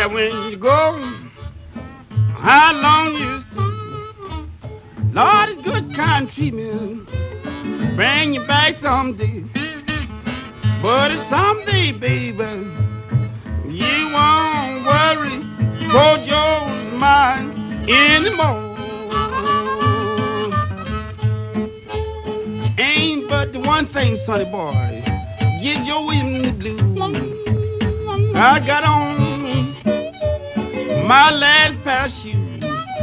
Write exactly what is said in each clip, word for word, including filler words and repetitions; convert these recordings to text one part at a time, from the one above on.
care when you go, how long you stay. Lord, it's good kind treatment. Bring you back someday. But it's someday, baby, you won't worry for your mind anymore. Ain't but the one thing, sonny boy, get your in the blue. I got on my last pair of shoes.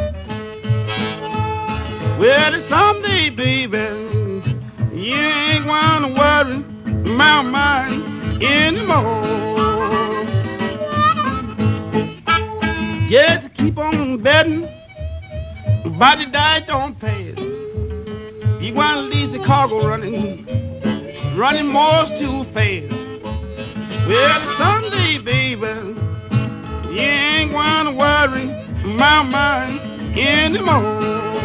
Well, it's someday, baby, you ain't gonna worry my mind anymore. Just keep on betting, body diet don't pay it. You wanna leave the cargo running, running more too fast. Well, someday, baby, you ain't gonna worry my mind anymore.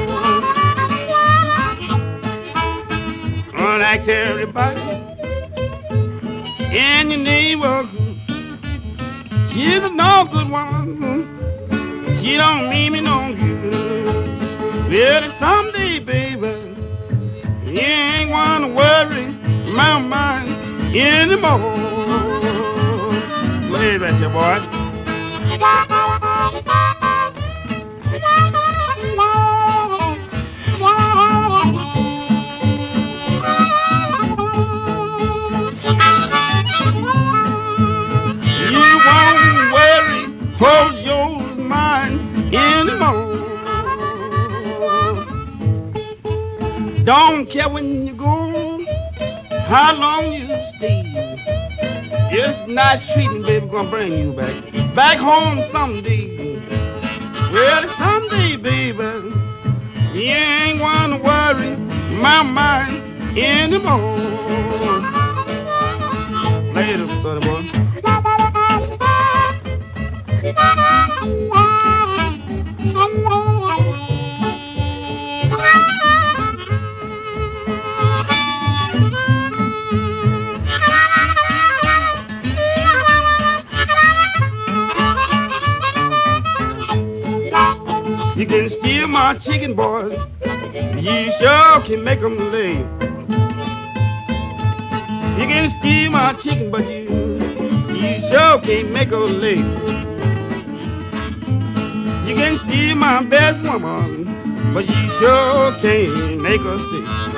Gonna ask everybody in your neighborhood, she's a no good woman. She don't mean me no good. Well, someday, baby, you ain't gonna worry my mind anymore. Play that, your boy. You won't worry for your mind anymore. Don't care when you go, how long you stay. It's nice treating, baby, gonna bring you back, back home someday. Well, someday, baby, you ain't gonna worry my mind anymore. Play it up, sonny boy. You can steal my chicken, boy. You sure can make 'em lay. You can steal my chicken, but you, you sure can't make 'em lay. You can steal my best woman, but you sure can't make her stay.